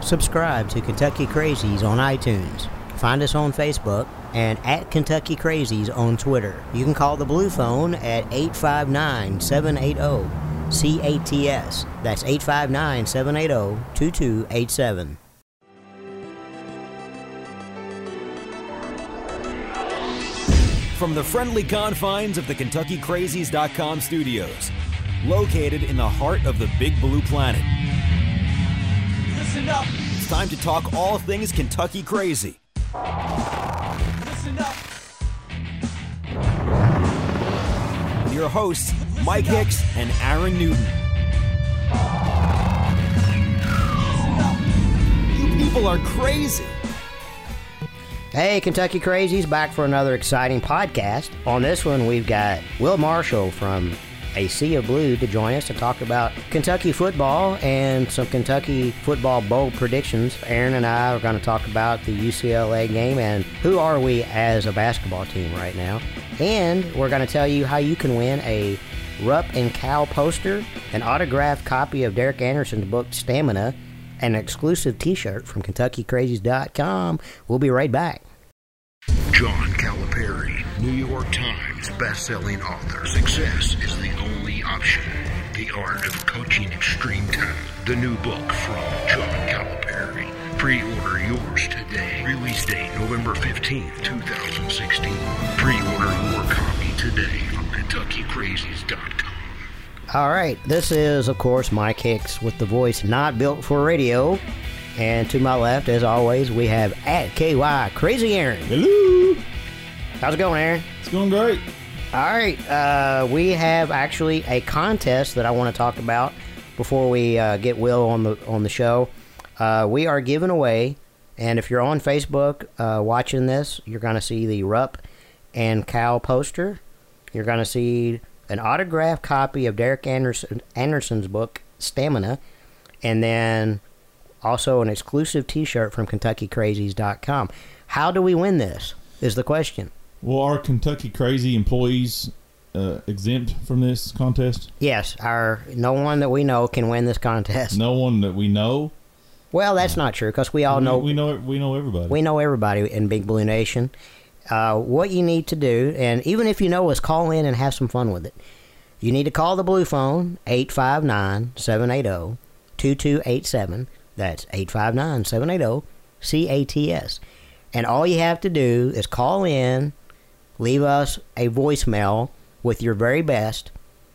Subscribe to Kentucky Crazies on iTunes. Find us on Facebook and at Kentucky Crazies on Twitter. You can call the Blue Phone at 859-780-CATS. That's 859-780-2287. From the friendly confines of the KentuckyCrazies.com studios, located in the heart of the Big Blue Planet. Listen up! It's time to talk all things Kentucky Crazy. Listen up! With your hosts, Mike Hicks and Aaron Newton. You people are crazy! Hey, Kentucky Crazies, back for another exciting podcast. On this one, we've got Will Marshall from A Sea of Blue to join us to talk about Kentucky football and some Kentucky football bowl predictions. Aaron and I are going to talk about the UCLA game and who are we as a basketball team right now. And we're going to tell you how you can win a Rupp and Cal poster, an autographed copy of Derek Anderson's book Stamina, and an exclusive t-shirt from KentuckyCrazies.com. We'll be right back. John Calipari, New York Times best-selling author. Success is the only option. The Art of Coaching Extreme Talent. The new book from John Calipari. Pre-order yours today. Release date November 15th, 2016. Pre-order your copy today from KentuckyCrazies.com. All right, this is, of course, Mike Hicks with the voice not built for radio. And to my left, as always, we have at KY Crazy Aaron. Hello. How's it going, Aaron? It's going great. All right, we have actually a contest that I want to talk about before we get Will on the show. We are giving away, and if you're on Facebook watching this, you're going to see the Rupp and Cal poster. You're going to see an autographed copy of Derek Anderson's book, Stamina, and then also an exclusive t-shirt from KentuckyCrazies.com. How do we win this is the question. Well, are Kentucky Crazy employees exempt from this contest? Yes, no one that we know can win this contest. No one that we know? Well, that's not true, because we all know... We know everybody. We know everybody in Big Blue Nation. What you need to do, and even if you know us, call in and have some fun with it. You need to call the Blue Phone, 859-780-2287. That's 859-780-CATS. And all you have to do is call in, leave us a voicemail with your very best.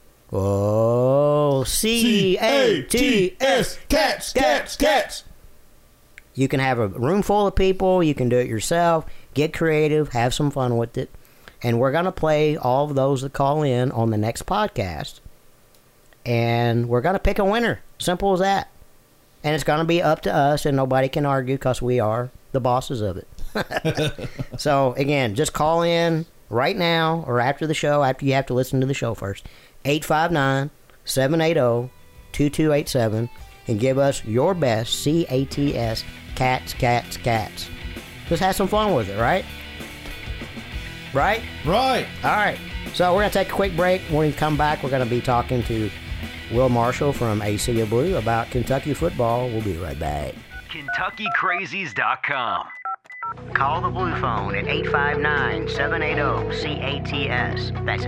Oh, CATS, cats. You can have a room full of people. You can do it yourself. Get creative. Have some fun with it. And we're going to play all of those that call in on the next podcast. And we're going to pick a winner. Simple as that. And it's going to be up to us, and nobody can argue because we are the bosses of it. So, again, just call in right now or after the show, after you have to listen to the show first. 859-780-2287, and give us your best CATS, cats. Just have some fun with it, right? Right? Right. All right. So we're going to take a quick break. When we come back, we're going to be talking to Will Marshall from A Sea of Blue about Kentucky football. We'll be right back. KentuckyCrazies.com. Call the Blue Phone at 859-780-CATS. That's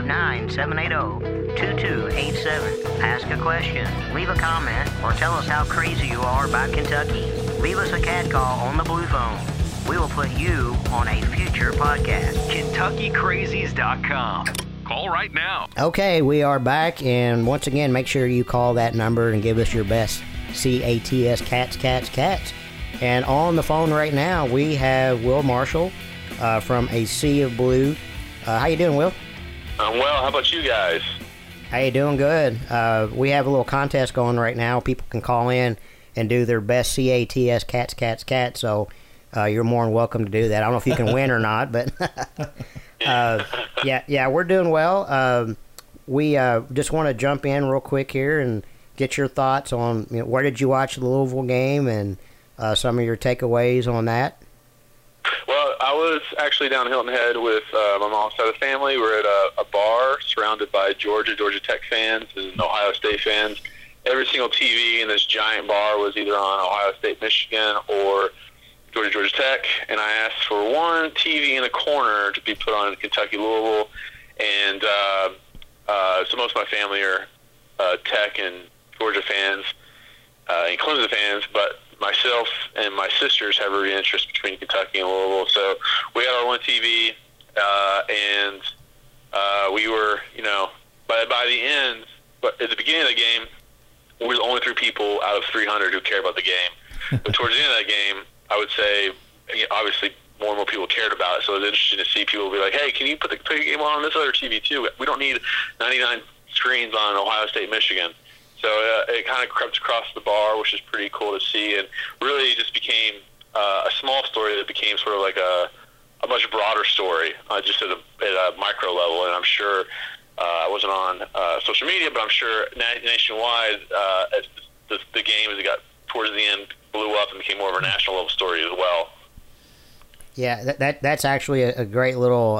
859-780-2287. Ask a question, leave a comment, or tell us how crazy you are about Kentucky. Leave us a cat call on the Blue Phone. We will put you on a future podcast. KentuckyCrazies.com. Call right now. Okay, we are back, and once again, make sure you call that number and give us your best CATS, cats. And on the phone right now, we have Will Marshall from A Sea of Blue. How you doing, Will? I'm well. How about you guys? Hey, doing good. We have a little contest going right now. People can call in and do their best CATS, cats. So you're more than welcome to do that. I don't know if you can win or not, but yeah, we're doing well. We just want to jump in real quick here and get your thoughts on where did you watch the Louisville game and some of your takeaways on that. Well, I was actually down Hilton Head with my mom's side of the family. We're at a bar surrounded by Georgia Tech fans and Ohio State fans, every single TV in this giant bar was either on Ohio State, Michigan, or Georgia Tech, and I asked for one TV in a corner to be put on Kentucky, Louisville, and so most of my family are Tech and Georgia fans, and Clemson fans, but myself and my sisters have a interest between Kentucky and Louisville, so we had our one TV, and we were, by the end, but at the beginning of the game, we were the only 3 people out of 300 who cared about the game. But towards the end of that game, I would say, obviously, more and more people cared about it, so it was interesting to see people be like, hey, can you put the game on this other TV too? We don't need 99 screens on Ohio State, Michigan. So it kind of crept across the bar, which is pretty cool to see, and really just became a small story that became sort of like a much broader story, just at a micro level. And I'm sure I wasn't on social media, but I'm sure nationwide, as the game, as it got towards the end, blew up and became more of a national level story as well. Yeah, that's actually a great little,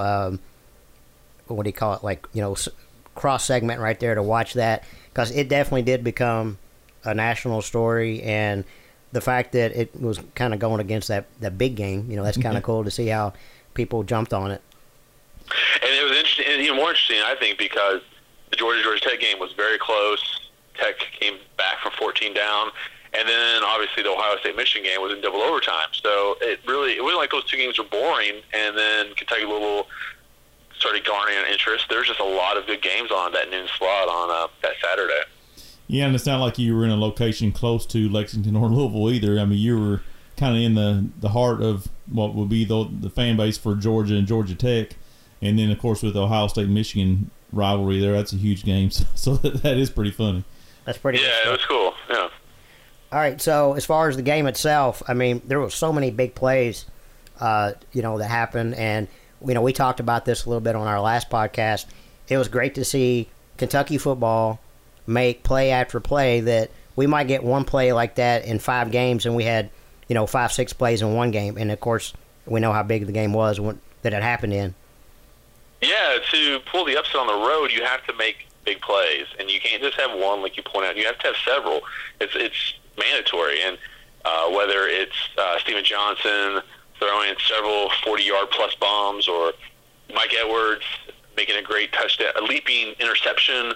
what do you call it, cross segment right there to watch that, because it definitely did become a national story, and the fact that it was kind of going against that big game, that's kind of cool to see how people jumped on it. And it was interesting, and even more interesting, I think, because the Georgia Tech game was very close. Tech came back from 14 down, and then obviously the Ohio State Michigan game was in double overtime. So it wasn't like those 2 games were boring, and then Kentucky Louisville started garnering interest. There's just a lot of good games on that noon slot on that Saturday. Yeah, and it's not like you were in a location close to Lexington or Louisville either. I mean, you were kind of in the heart of what would be the fan base for Georgia and Georgia Tech. And then, of course, with the Ohio State-Michigan rivalry there, that's a huge game. So that is pretty funny. That's pretty good stuff. Yeah, it was cool, yeah. All right, so as far as the game itself, I mean, there were so many big plays, that happened. And, we talked about this a little bit on our last podcast. It was great to see Kentucky football make play after play that we might get one play like that in 5 games, and we had, 5-6 plays in one game. And, of course, we know how big the game was that it happened in. Yeah, to pull the upset on the road, you have to make big plays, and you can't just have one, like you point out. You have to have several. It's mandatory, and whether it's Steven Johnson throwing several 40-yard-plus bombs, or Mike Edwards making a great touchdown, a leaping interception,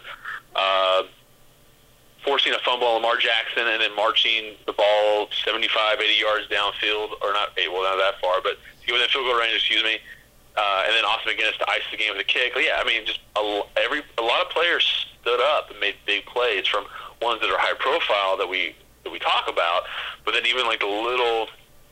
forcing a fumble on Lamar Jackson, and then marching the ball 75, 80 yards downfield, or not that far, but to get within field goal range, and then Austin McGinnis to ice the game with a kick. But yeah, I mean, just a lot of players stood up and made big plays, from ones that are high profile that we talk about, but then even like the little,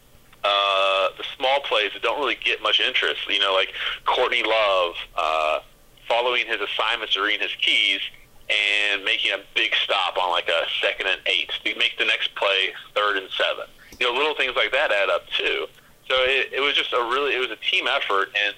the small plays that don't really get much interest. Like Courtney Love following his assignments to reading his keys and making a big stop on like a 2nd and 8 to make the next play 3rd and 7. Little things like that add up too. So it was just it was a team effort, and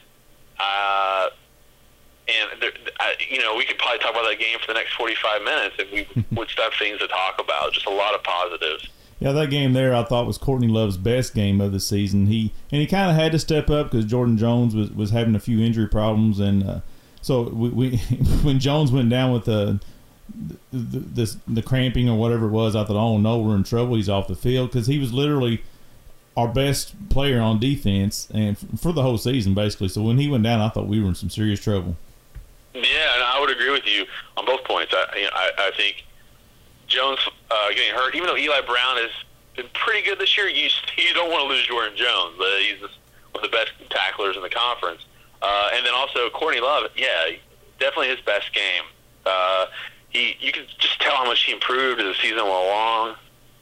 we could probably talk about that game for the next 45 minutes, and we would have things to talk about. Just a lot of positives. Yeah, that game there I thought was Courtney Love's best game of the season. He kind of had to step up because Jordan Jones was having a few injury problems, and so we when Jones went down with the cramping or whatever it was, I thought, oh no, we're in trouble. He's off the field, because he was literally our best player on defense and for the whole season, basically. So when he went down, I thought we were in some serious trouble. Yeah, and I would agree with you on both points. I think Jones getting hurt, even though Eli Brown has been pretty good this year, you don't want to lose Jordan Jones. He's one of the best tacklers in the conference. And then also Courtney Love, yeah, definitely his best game. You can just tell how much he improved as the season went along.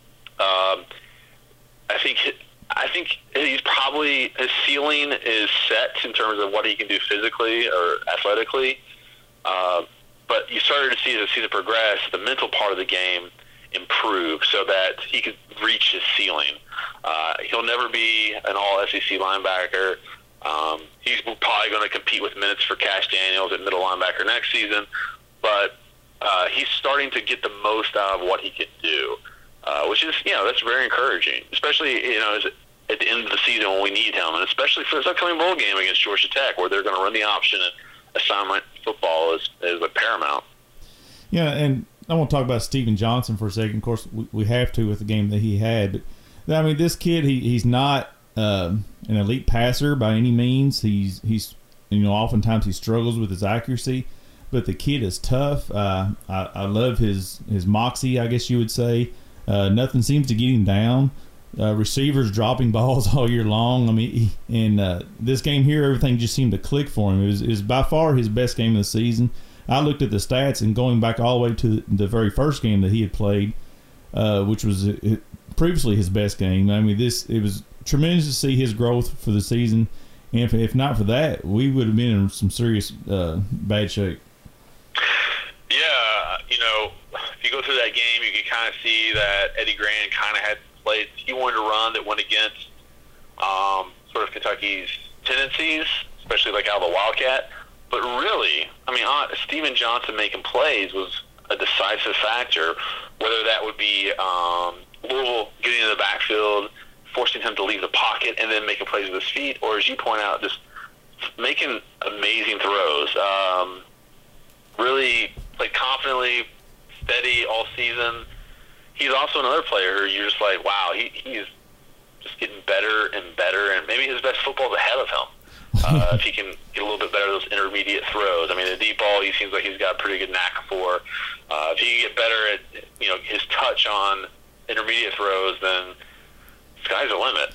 I think he's probably, his ceiling is set in terms of what he can do physically or athletically. But you started to see as the season progressed, the mental part of the game improve so that he could reach his ceiling. He'll never be an all-SEC linebacker. He's probably going to compete with minutes for Cash Daniels at middle linebacker next season. But he's starting to get the most out of what he can do. Which is, that's very encouraging, especially, at the end of the season when we need him, and especially for this upcoming bowl game against Georgia Tech, where they're going to run the option and assignment football is paramount. Yeah, and I want to talk about Steven Johnson for a second. Of course, we have to with the game that he had. But I mean, this kid, he's not an elite passer by any means. He's oftentimes he struggles with his accuracy, but the kid is tough. I love his moxie, I guess you would say. Nothing seems to get him down. Receivers dropping balls all year long. I mean, this game here, everything just seemed to click for him. It was by far his best game of the season. I looked at the stats, and going back all the way to the very first game that he had played, which was previously his best game. I mean, it was tremendous to see his growth for the season. And if not for that, we would have been in some serious bad shape. Yeah, if you go through that game, you can kind of see that Eddie Gran kind of had plays he wanted to run that went against sort of Kentucky's tendencies, especially like out of the Wildcat. But really, I mean, Steven Johnson making plays was a decisive factor, whether that would be Louisville getting in the backfield, forcing him to leave the pocket and then making plays with his feet, or as you point out, just making amazing throws. Really played confidently, steady all season. He's also another player who you're just like, wow, he's just getting better and better, and maybe his best football is ahead of him. If he can get a little bit better at those intermediate throws. I mean, the deep ball, he seems like he's got a pretty good knack for. If he can get better at, his touch on intermediate throws, then sky's the limit.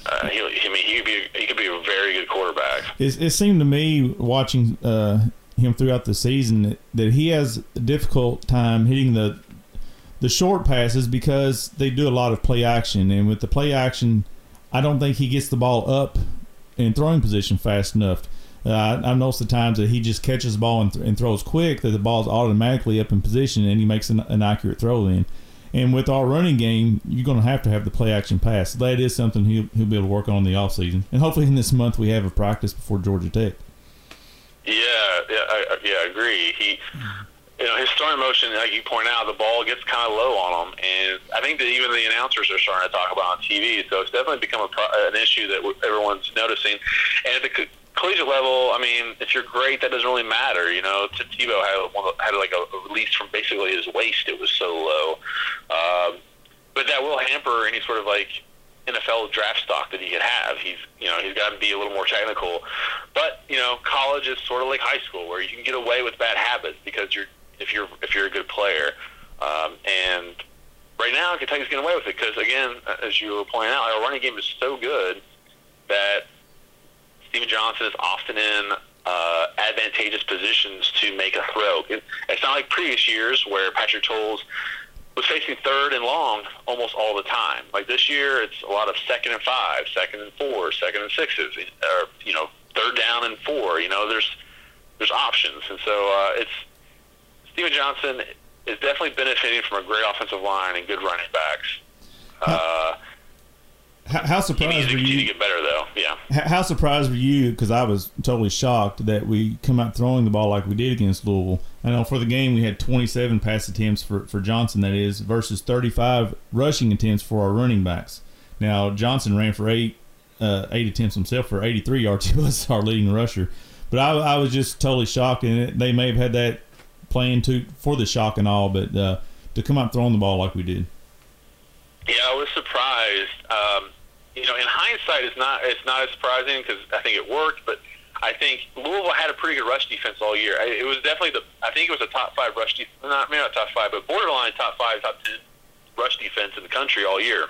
He could be a very good quarterback. It seemed to me, watching him throughout the season, that he has a difficult time hitting the short passes because they do a lot of play action, and with the play action, I don't think he gets the ball up in throwing position fast enough. I've noticed the times that he just catches the ball and throws quick, that the ball's automatically up in position and he makes an accurate throw in. And with our running game, you're going to have the play action pass. That is something he'll be able to work on in the offseason. And hopefully in this month we have a practice before Georgia Tech. I agree. His throwing motion, like you point out, the ball gets kind of low on him, and I think that even the announcers are starting to talk about on TV. So it's definitely become an issue that everyone's noticing. And at the collegiate level, I mean, if you're great, that doesn't really matter. Tebow had like a release from basically his waist; it was so low. But that will hamper any sort of like NFL draft stock that he could have. He's got to be a little more technical. But college is sort of like high school, where you can get away with bad habits because if you're a good player. And right now, Kentucky's getting away with it because, again, as you were pointing out, our running game is so good that Steven Johnson is often in advantageous positions to make a throw. It's not like previous years where Patrick Towles was facing third and long almost all the time. Like this year, it's a lot of 2nd and 5, 2nd and 4, 2nd and 6s, or third down and 4. There's options, and so Steven Johnson is definitely benefiting from a great offensive line and good running backs. How surprised were you? He needs to get better, though. Yeah. How surprised were you? Because I was totally shocked that we come out throwing the ball like we did against Louisville. I know for the game we had 27 pass attempts for Johnson, that is, versus 35 rushing attempts for our running backs. Now Johnson ran for eight attempts himself for 83 yards. He was our leading rusher. But I was just totally shocked, and they may have had that plan for the shock and all, but to come out throwing the ball like we did. Yeah, I was surprised. In hindsight, it's not as surprising because I think it worked. But I think Louisville had a pretty good rush defense all year. It was definitely I think it was a top 5 rush defense. Maybe not top 5, but borderline top 5, top 10 rush defense in the country all year.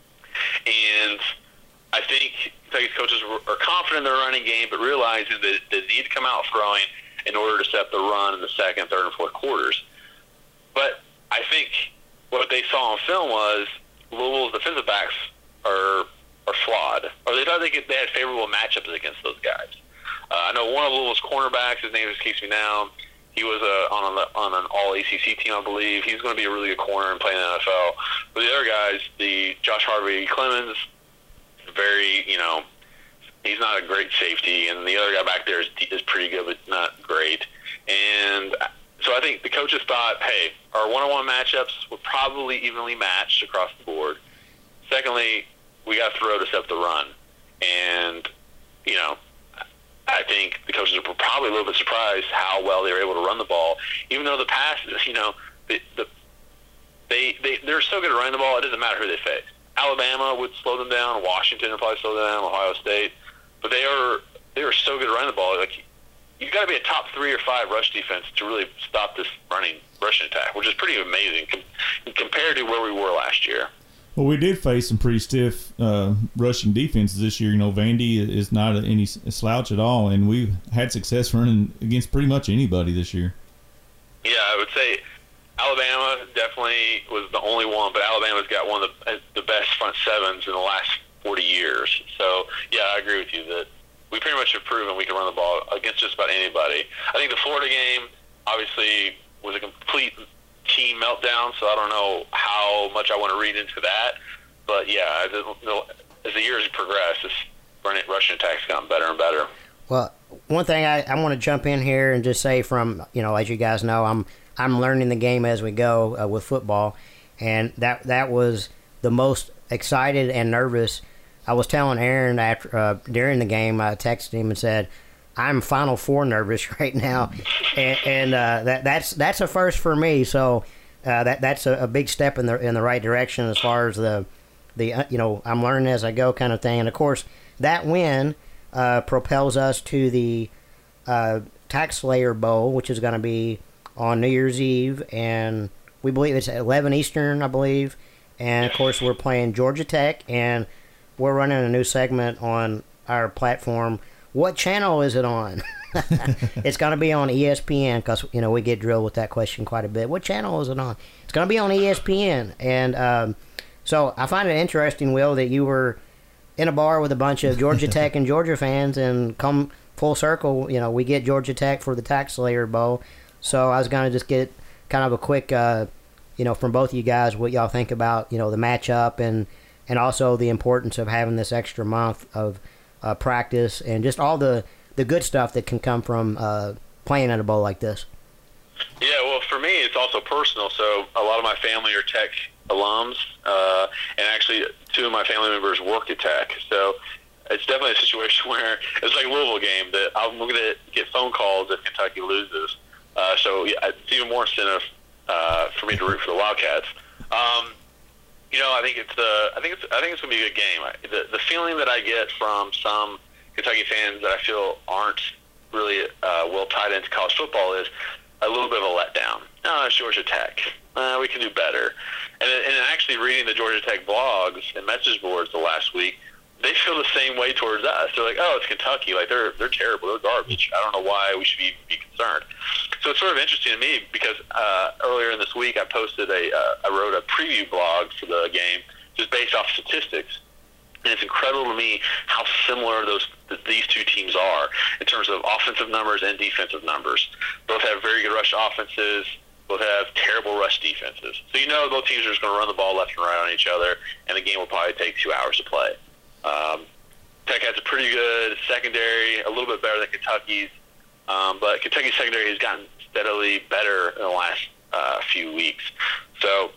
And I think Kentucky's coaches are confident in their running game, but realizing that they need to come out throwing in order to set the run in the second, third, and fourth quarters. But I think what they saw on film was Louisville's defensive backs are flawed, or they thought they had favorable matchups against those guys. I know one of Louisville's cornerbacks, his name escapes me now. He was on an all-ACC team, I believe. He's going to be a really good corner and play in the NFL. But the other guys, the Josh Harvey-Clemens, very, he's not a great safety, and the other guy back there is pretty good, but not great. And so I think the coaches thought, hey, our one-on-one matchups were probably evenly matched across the board. Secondly, we got to throw to set the run. And, I think the coaches were probably a little bit surprised how well they were able to run the ball, even though the passes, the they're so good at running the ball, it doesn't matter who they face. Alabama would slow them down. Washington would probably slow them down. Ohio State. But they are so good at running the ball. Like, you've got to be a top 3 or 5 rush defense to really stop this rushing attack, which is pretty amazing compared to where we were last year. Well, we did face some pretty stiff rushing defenses this year. You know, Vandy is not any slouch at all, and we've had success running against pretty much anybody this year. Yeah, I would say Alabama definitely was the only one, but Alabama's got one of the best front sevens in the last 40 years. So, yeah, I agree with you that we pretty much have proven we can run the ball against just about anybody. I think the Florida game obviously was a complete team meltdown, so I don't know how much I want to read into that. But, yeah, as the years progress, this rushing attack's gotten better and better. Well, one thing I want to jump in here and just say from, as you guys know, I'm learning the game as we go with football, and that was the most excited and nervous. I was telling Aaron after during the game, I texted him and said, I'm Final Four nervous right now, and that's a first for me. So that's a big step in the right direction as far as the I'm learning as I go kind of thing. And of course, that win propels us to the Tax Slayer Bowl, which is going to be on New Year's Eve, and we believe it's at 11 Eastern, I believe. And of course, we're playing Georgia Tech, and we're running a new segment on our platform. What channel is it on? It's going to be on ESPN because, we get drilled with that question quite a bit. What channel is it on? It's going to be on ESPN. And so I find it interesting, Will, that you were in a bar with a bunch of Georgia Tech and Georgia fans, and come full circle, we get Georgia Tech for the Tax Slayer Bowl. So I was going to just get kind of a quick, from both of you guys, what y'all think about, the matchup and also the importance of having this extra month of practice and just all the good stuff that can come from playing at a bowl like this. Yeah, well, for me, it's also personal. So a lot of my family are Tech alums, and actually 2 of my family members work at Tech. So it's definitely a situation where it's like a Louisville game that I'm going to get phone calls if Kentucky loses. So yeah, it's even more incentive for me to root for the Wildcats. I think it's going to be a good game. The feeling that I get from some Kentucky fans that I feel aren't really well tied into college football is a little bit of a letdown. It's Georgia Tech. We can do better. And actually reading the Georgia Tech blogs and message boards the last week, they feel the same way towards us. They're like, oh, it's Kentucky. Like, they're terrible. They're garbage. I don't know why we should be concerned. So it's sort of interesting to me because earlier in this week I posted I wrote a preview blog for the game just based off statistics. And it's incredible to me how similar these two teams are in terms of offensive numbers and defensive numbers. Both have very good rush offenses. Both have terrible rush defenses. So both teams are just going to run the ball left and right on each other, and the game will probably take 2 hours to play. Tech has a pretty good secondary, a little bit better than Kentucky's, but Kentucky's secondary has gotten steadily better in the last few weeks. So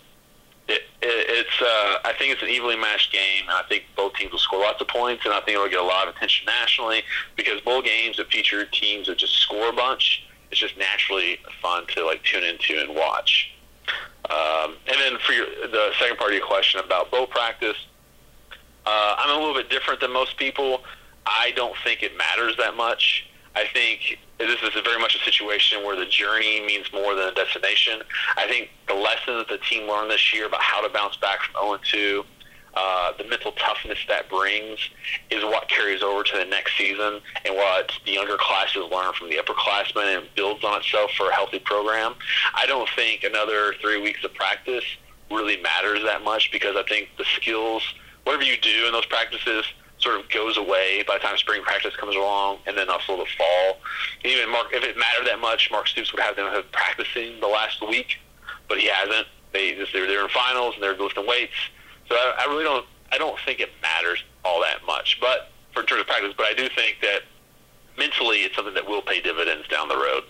I think it's an evenly matched game, and I think both teams will score lots of points, and I think it'll get a lot of attention nationally because bowl games that feature teams that just score a bunch, it's just naturally fun to tune into and watch. And then for the second part of your question about bowl practice, I'm a little bit different than most people. I don't think it matters that much. I think this is very much a situation where the journey means more than a destination. I think the lessons the team learned this year about how to bounce back from 0-2, the mental toughness that brings is what carries over to the next season and what the younger classes learn from the upperclassmen and builds on itself for a healthy program. I don't think another 3 weeks of practice really matters that much because I think the skills, whatever you do in those practices, sort of goes away by the time spring practice comes along, and then also the fall. Even if it mattered that much, Mark Stoops would have them practicing the last week, but he hasn't. They're in finals and they're lifting weights, so I don't think it matters all that much. But in terms of practice, but I do think that mentally it's something that will pay dividends down the road.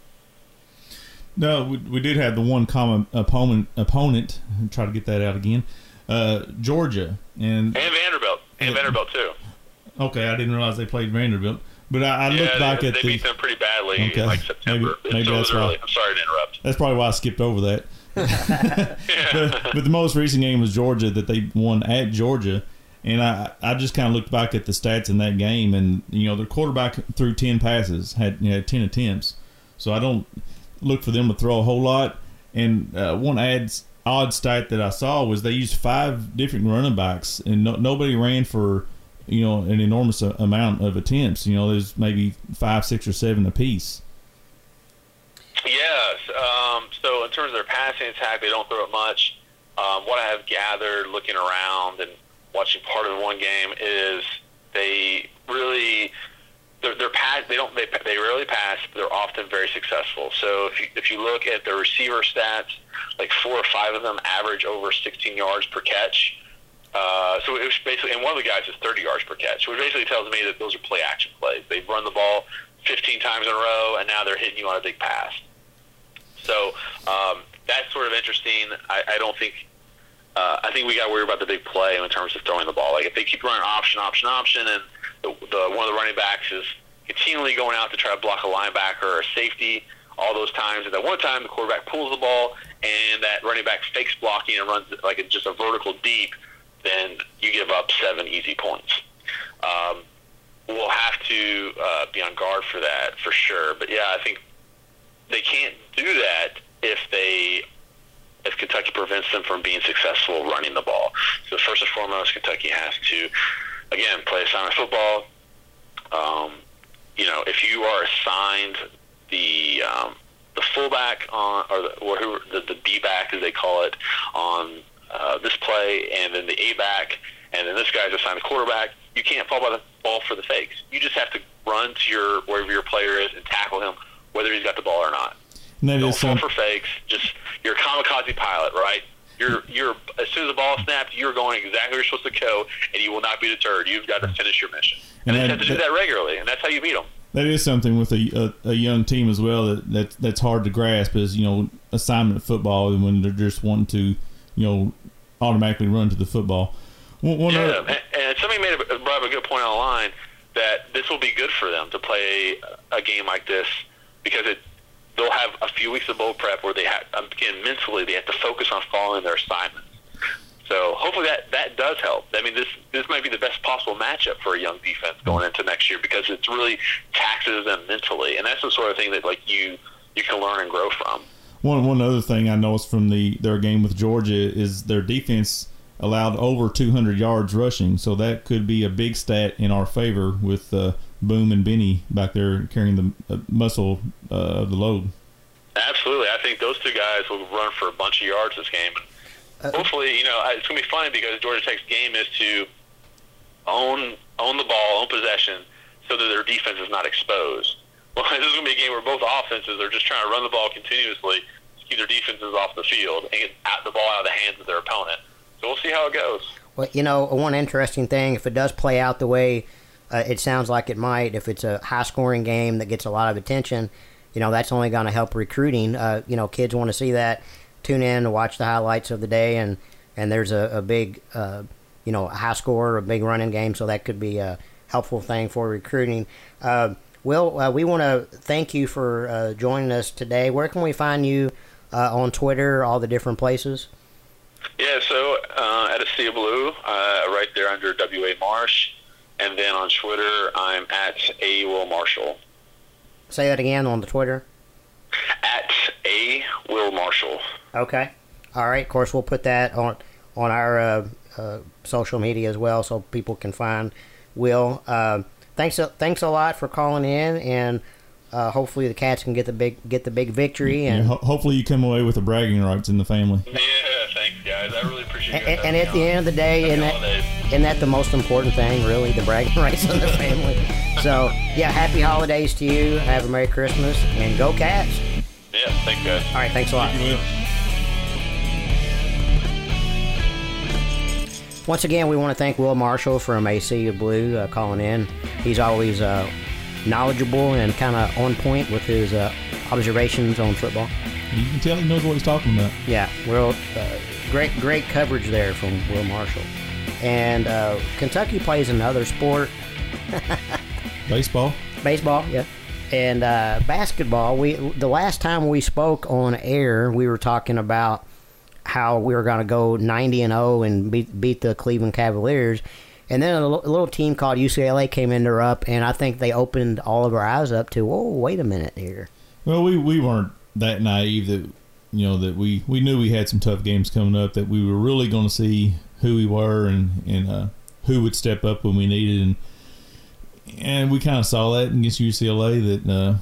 No, we did have the one common opponent. Try to get that out again. Georgia and Vanderbilt. And Vanderbilt, too. Okay, I didn't realize they played Vanderbilt. But I looked back at they beat them pretty badly in September. Maybe that's why. I'm sorry to interrupt. That's probably why I skipped over that. but the most recent game was Georgia that they won at Georgia. And I just kind of looked back at the stats in that game, and their quarterback threw 10 passes, had 10 attempts. So I don't look for them to throw a whole lot. And one odd stat that I saw was they used 5 different running backs, and nobody ran for an enormous amount of attempts. There's maybe 5, 6, or 7 apiece. Yes. So in terms of their passing attack, they don't throw it much. What I have gathered looking around and watching part of one game is they really their pass they rarely pass, but they're often very successful. So if you look at the receiver stats, like 4 or 5 of them average over 16 yards per catch. So it was basically, and one of the guys is 30 yards per catch, which basically tells me that those are play action plays. They've run the ball 15 times in a row, and now they're hitting you on a big pass. So that's sort of interesting. I don't think. I think we got to worry about the big play in terms of throwing the ball. Like if they keep running option, and one of the running backs is continually going out to try to block a linebacker or a safety all those times, and that one time the quarterback pulls the ball and that running back fakes blocking and runs like just a vertical deep, then you give up 7 easy points. We'll have to be on guard for that for sure. But yeah, I think they can't do that if Kentucky prevents them from being successful running the ball. So first and foremost, Kentucky has to, again, play assignment football. If you are assigned the fullback on, or the B back as they call it, on this play, and then the A back, and then this guy's assigned the quarterback, you can't fall by the ball for the fakes. You just have to run to wherever your player is and tackle him, whether he's got the ball or not. Don't fall for fakes. Just you're a kamikaze pilot, right? You're as soon as the ball snaps, you're going exactly where you're supposed to go, and you will not be deterred. You've got to finish your mission, and they have to do that regularly, and that's how you beat them. That is something with a young team as well that's hard to grasp, is assignment football, and when they're just wanting to automatically run to the football. And somebody brought up a good point on the line that this will be good for them to play a game like this, because they'll have a few weeks of bowl prep where they have, again, mentally they have to focus on following their assignments. So hopefully that does help. I mean, this might be the best possible matchup for a young defense going into next year, because it's really taxes them mentally, and that's the sort of thing that you can learn and grow from. One other thing I noticed from their game with Georgia is their defense allowed over 200 yards rushing, so that could be a big stat in our favor with Boom and Benny back there carrying the muscle of the load. Absolutely. I think those 2 guys will run for a bunch of yards this game. Hopefully, it's going to be funny, because Georgia Tech's game is to own the ball, own possession, so that their defense is not exposed. Well, this is going to be a game where both offenses are just trying to run the ball continuously to keep their defenses off the field and get the ball out of the hands of their opponent. So we'll see how it goes. Well, one interesting thing, if it does play out the way it sounds like it might, if it's a high-scoring game that gets a lot of attention, that's only going to help recruiting. Kids want to see that. Tune in to watch the highlights of the day, and there's a big, high score, a big running game, so that could be a helpful thing for recruiting. Will, we want to thank you for joining us today. Where can we find you on Twitter, all the different places? Yeah, so at A Sea of Blue, right there under W.A. Marsh, and then on Twitter, I'm at A. Will Marshall. Say that again on the Twitter. At A. Will Marshall. Okay. All right. Of course, we'll put that on our social media as well, so people can find Will. Thanks a lot for calling in, and hopefully the Cats can get the big victory. And hopefully you come away with the bragging rights in the family. Yeah, thanks, guys. I really appreciate it. And at the end of the day, isn't that the most important thing, really, the bragging rights in the family? So, yeah, happy holidays to you. Have a Merry Christmas, and go Cats. Yeah, thanks, guys. All right, thanks a lot. Thank you, Will. Once again, we want to thank Will Marshall from A Sea of Blue calling in. He's always knowledgeable and kind of on point with his observations on football. You can tell he knows what he's talking about. Yeah, well, great coverage there from Will Marshall. And Kentucky plays another sport. Baseball, yeah. And basketball, the last time we spoke on air, we were talking about how we were going to go 90-0 and beat the Cleveland Cavaliers. And then a little team called UCLA came into up, and I think they opened all of our eyes up to, whoa, wait a minute here. Well, we weren't that naive that that we knew we had some tough games coming up, that we were really going to see who we were and who would step up when we needed, and we kind of saw that against UCLA that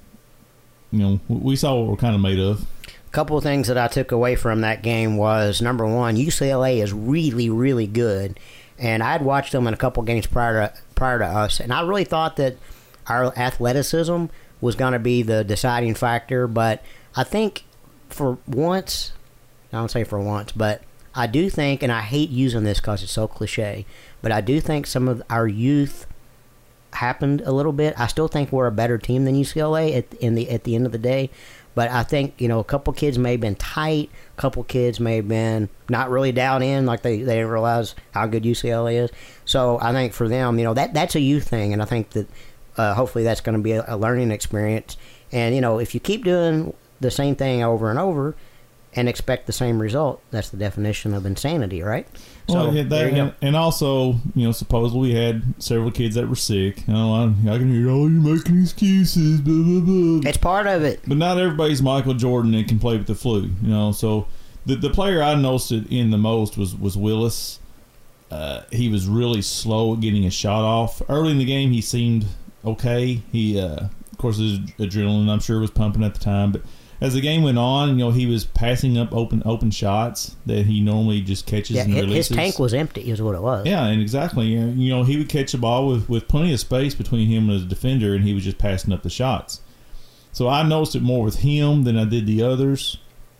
we saw what we're kind of made of. A couple of things that I took away from that game was, number one, UCLA is really, really good. And I'd watched them in a couple games prior to us, and I really thought that our athleticism was going to be the deciding factor. But I think for once, I don't say for once, but I do think, and I hate using this because it's so cliche, but I do think some of our youth happened a little bit. I still think we're a better team than UCLA at the end of the day. But I think, a couple kids may have been tight. A couple kids may have been not really down in, like they didn't realize how good UCLA is. So I think for them, that's a youth thing. And I think that hopefully that's going to be a learning experience. And, if you keep doing the same thing over and over and expect the same result, that's the definition of insanity, right? Well, so, yeah, there you go. And also, supposedly we had several kids that were sick. I can hear, you're making excuses, blah, blah, blah. It's part of it. But not everybody's Michael Jordan and can play with the flu, So the player I noticed it in the most was Willis. He was really slow at getting a shot off. Early in the game, he seemed okay. He, of course, his adrenaline, I'm sure, was pumping at the time, but as the game went on, he was passing up open shots that he normally just catches and releases. His tank was empty, is what it was. Yeah, and exactly. He would catch a ball with plenty of space between him and his defender, and he was just passing up the shots. So I noticed it more with him than I did the others.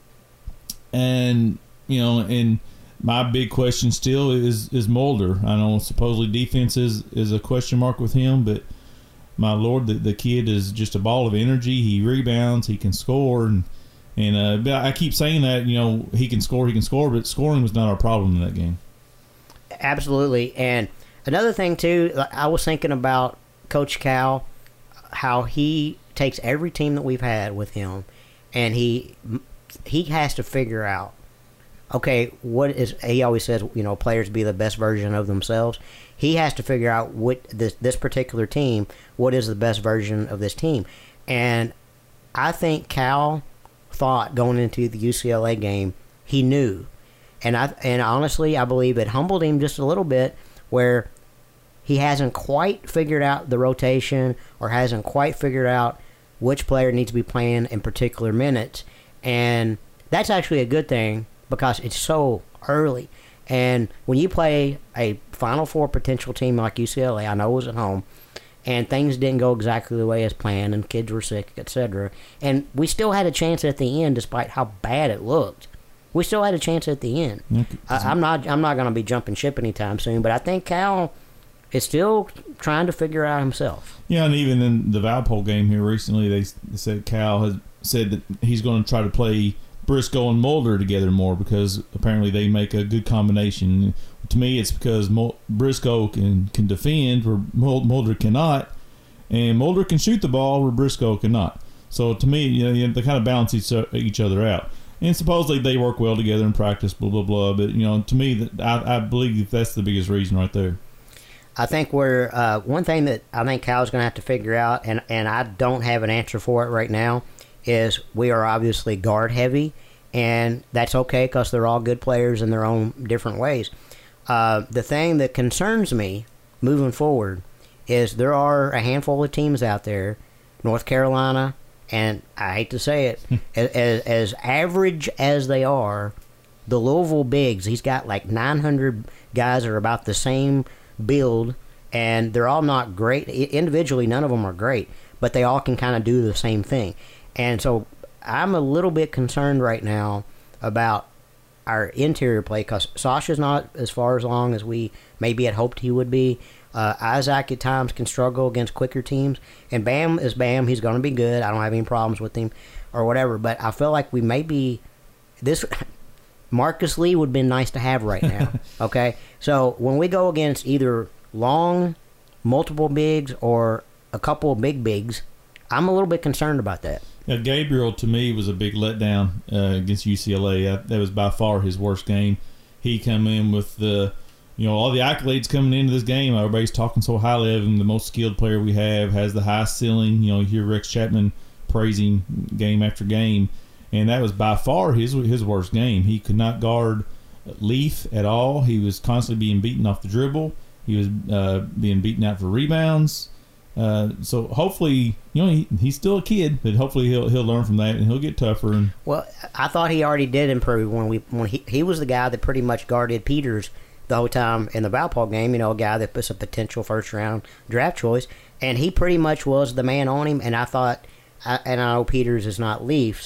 And, and my big question still is Mulder. I know supposedly defense is a question mark with him, but my Lord, the kid is just a ball of energy. He rebounds, he can score, and I keep saying that he can score, but scoring was not our problem in that game. Absolutely. And another thing too, I was thinking about Coach Cal, how he takes every team that we've had with him, and he has to figure out, okay, he always says, players be the best version of themselves. He has to figure out what this particular team, what is the best version of this team. And I think Cal thought going into the UCLA game, he knew. And honestly, I believe it humbled him just a little bit, where he hasn't quite figured out the rotation or hasn't quite figured out which player needs to be playing in particular minutes. And that's actually a good thing because it's so early. And when you play a Final Four potential team like UCLA, I know it was at home, and things didn't go exactly the way as planned, and kids were sick, etc. And we still had a chance at the end, despite how bad it looked. We still had a chance at the end. I'm not going to be jumping ship anytime soon, but I think Cal is still trying to figure out himself. Yeah, and even in the Valpole game here recently, they said Cal has said that he's going to try to play Briscoe and Mulder together more because apparently they make a good combination. To me, it's because Briscoe can defend where Mulder cannot, and Mulder can shoot the ball where Briscoe cannot. So to me, they kind of balance each other out. And supposedly they work well together in practice, blah, blah, blah. But, to me, I believe that's the biggest reason right there. I think one thing that I think Cal's going to have to figure out, and I don't have an answer for it right now, is we are obviously guard heavy, and that's okay because they're all good players in their own different ways. The thing that concerns me moving forward is there are a handful of teams out there, North Carolina, and I hate to say it, as average as they are, the Louisville Bigs, he's got like 900 guys that are about the same build, and they're all not great. Individually, none of them are great, but they all can kind of do the same thing. And so I'm a little bit concerned right now about our interior play because Sasha's not as far as long as we maybe had hoped he would be. Isaac at times can struggle against quicker teams. And Bam is Bam. He's going to be good. I don't have any problems with him or whatever. But I feel like we may be this. Marcus Lee would have been nice to have right now. Okay? So when we go against either long, multiple bigs or a couple of big bigs, I'm a little bit concerned about that. Yeah, Gabriel to me was a big letdown against UCLA. That was by far his worst game. He come in with all the accolades coming into this game. Everybody's talking so highly of him, the most skilled player we have, has the highest ceiling. You hear Rex Chapman praising game after game, and that was by far his worst game. He could not guard Leaf at all. He was constantly being beaten off the dribble. He was being beaten out for rebounds. So hopefully, he's still a kid, but hopefully he'll learn from that and he'll get tougher. Well, I thought he already did improve when he was the guy that pretty much guarded Peters the whole time in the Valpo game. A guy that was a potential first round draft choice, and he pretty much was the man on him. And I thought, and I know Peters is not Leafs,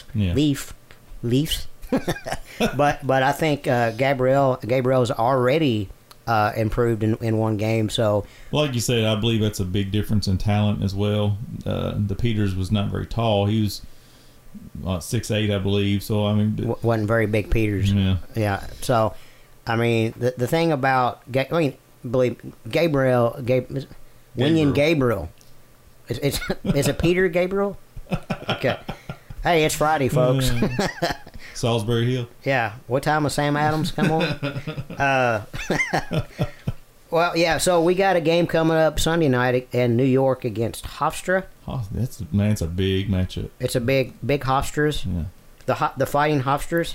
but I think Gabriel's already improved in one game. So, like you said, I believe that's a big difference in talent as well. The Peters was not very tall. He was 6'8", I believe. So I mean, wasn't very big Peters. Yeah. So, I mean, the thing about believe Gabriel. William Gabriel. Is it Peter Gabriel? Okay. Hey, it's Friday, folks. Salisbury Hill. Yeah. What time will Sam Adams come on? Well, yeah. So we got a game coming up Sunday night in New York against Hofstra. That's a big matchup. It's a big Hofstras. Yeah. The Fighting Hofstras.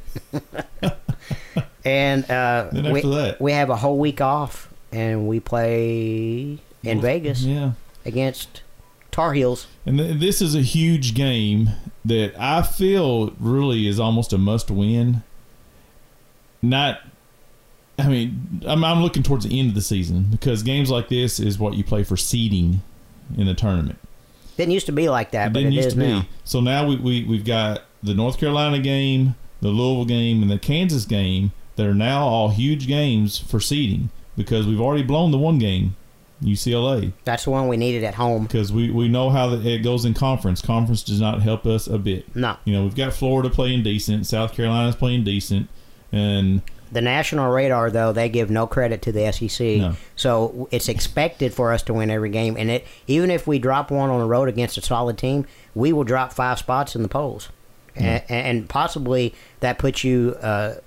And then after that, we have a whole week off, and we play in Vegas against Tar Heels. And this is a huge game that I feel really is almost a must-win. I'm looking towards the end of the season because games like this is what you play for seeding in the tournament. Didn't used to be like that, but it is now. So now we've got the North Carolina game, the Louisville game, and the Kansas game that are now all huge games for seeding because we've already blown the one game, UCLA. That's the one we needed at home. Because we know how it goes in conference. Conference does not help us a bit. No. We've got Florida playing decent. South Carolina's playing decent. And the national radar, though, they give no credit to the SEC. No. So it's expected for us to win every game. And even if we drop one on the road against a solid team, we will drop 5 spots in the polls. And possibly that puts you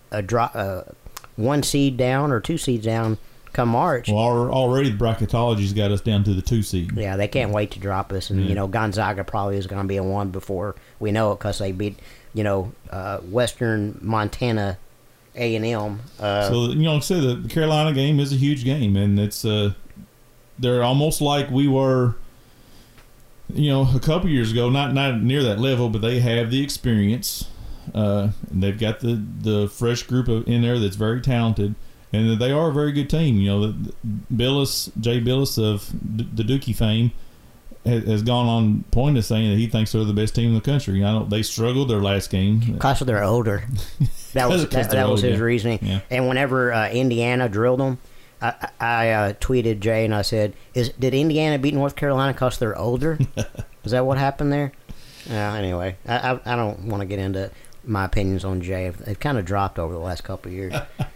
one seed down or 2 seeds down come March. Well, already the bracketology's got us down to the 2 seed. Yeah, they can't wait to drop us. And, Gonzaga probably is going to be a 1 before we know it because they beat, Western Montana A&M. So, like I said, the Carolina game is a huge game. And it's they're almost like we were, a couple years ago, not near that level, but they have the experience. And they've got the fresh group in there that's very talented. And they are a very good team. Jay Billis of the Dookie fame has gone on point to saying that he thinks they're the best team in the country. I know they struggled their last game because they're older. That was his reasoning. Yeah. And whenever Indiana drilled them, I tweeted Jay and I said, "Did Indiana beat North Carolina because they're older? Is that what happened there?" Anyway, I don't want to get into my opinions on Jay. It kind of dropped over the last couple of years.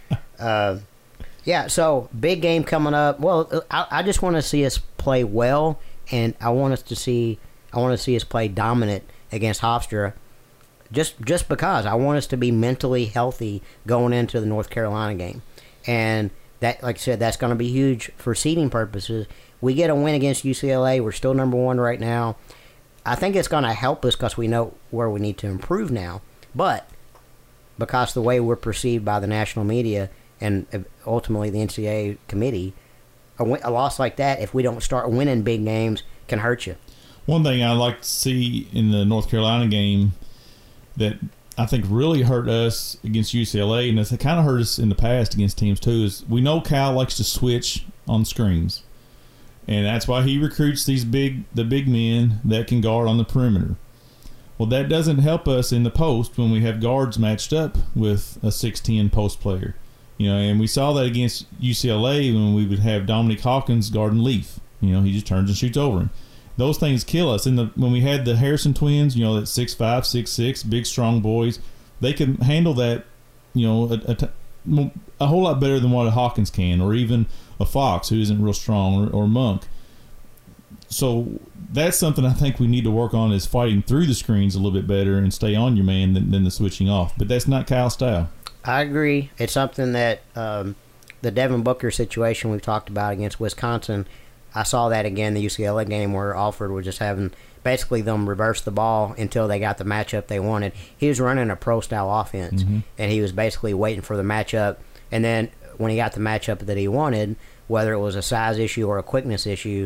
So big game coming up. Well, I just want to see us play well, and I want to see us play dominant against Hofstra. Just because I want us to be mentally healthy going into the North Carolina game, and that, like I said, that's going to be huge for seeding purposes. We get a win against UCLA. We're still number 1 right now. I think it's going to help us because we know where we need to improve now, but because the way we're perceived by the national media and ultimately the NCAA committee, a loss like that, if we don't start winning big games, can hurt you. One thing I like to see in the North Carolina game that I think really hurt us against UCLA, and it's kind of hurt us in the past against teams too, is we know Cal likes to switch on screens. And that's why he recruits the big men that can guard on the perimeter. Well, that doesn't help us in the post when we have guards matched up with a 6'10" post player. And we saw that against UCLA when we would have Dominique Hawkins guarding Leaf. He just turns and shoots over him. Those things kill us. When we had the Harrison twins, that 6'5", 6'6", big, strong boys, they could handle that, a whole lot better than what a Hawkins can, or even a Fox who isn't real strong, or Monk. So that's something I think we need to work on, is fighting through the screens a little bit better and stay on your man than the switching off. But that's not Kyle's style. I agree. It's something that the Devin Booker situation we've talked about against Wisconsin, I saw that again, the UCLA game where Alford was just having basically them reverse the ball until they got the matchup they wanted. He was running a pro-style offense, and he was basically waiting for the matchup. And then when he got the matchup that he wanted, whether it was a size issue or a quickness issue,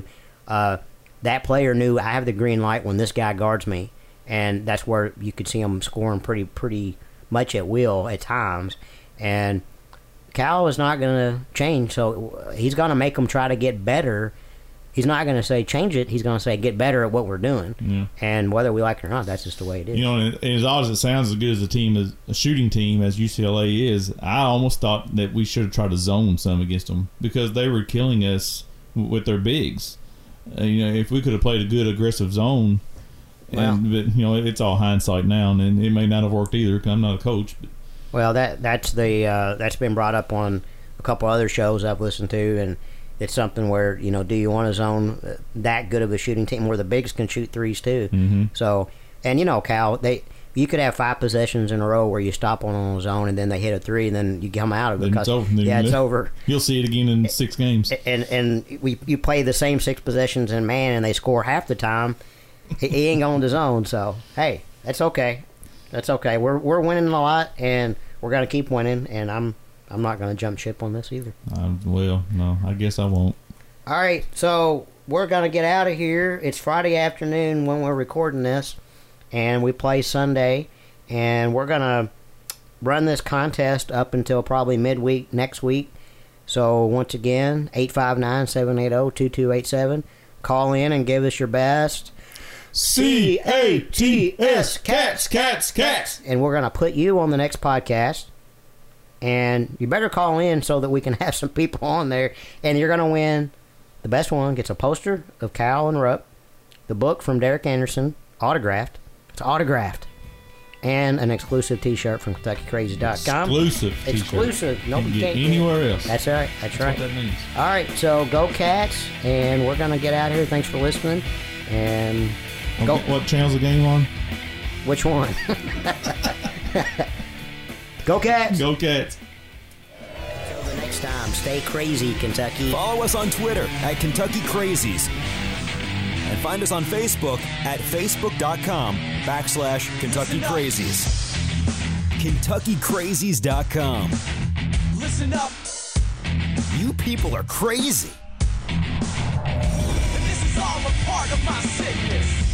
that player knew, I have the green light when this guy guards me. And that's where you could see him scoring pretty much at will at times. And Cal is not going to change, so he's going to make them try to get better. He's not going to say change it. He's going to say get better at what we're doing. Yeah. And whether we like it or not, that's just the way it is. You know, and as odd as it sounds, as good as a shooting team as UCLA is, I almost thought that we should have tried to zone some against them because they were killing us with their bigs. You know, if we could have played a good aggressive zone, but you know, it's all hindsight now, and it may not have worked either because I'm not a coach. But. Well, that's been brought up on a couple other shows I've listened to, and it's something where, you know, do you want to zone that good of a shooting team where the bigs can shoot threes too? Mm-hmm. So, and you know, Cal, you could have 5 possessions in a row where you stop on a zone and then they hit a 3 and then you come out of it. It's over. It's over. You'll see it again in 6 games. And you play the same 6 possessions in man and they score half the time. He ain't going to zone. So hey, that's okay. That's okay. We're winning a lot and we're gonna keep winning. And I'm not going to jump ship on this either. Well, no, I guess I won't. All right, so we're going to get out of here. It's Friday afternoon when we're recording this, and we play Sunday. And we're going to run this contest up until probably midweek next week. So once again, 859-780-2287. Call in and give us your best. C-A-T-S, cats. And we're going to put you on the next podcast. And you better call in so that we can have some people on there. And you're going to win. The best one gets a poster of Cal and Rupp, the book from Derek Anderson, autographed. It's autographed. And an exclusive T-shirt from KentuckyCrazy.com. Exclusive. Nobody can't get anywhere else. That's right. That's right. What that means. All right. So go Cats. And we're going to get out of here. Thanks for listening. And go. What channel's the game on? Which one? Go Cats! Go Cats! Until the next time, stay crazy, Kentucky. Follow us on Twitter at Kentucky Crazies. And find us on Facebook at facebook.com/Kentucky Crazies. KentuckyCrazies.com. Listen up. You people are crazy. And this is all a part of my sickness.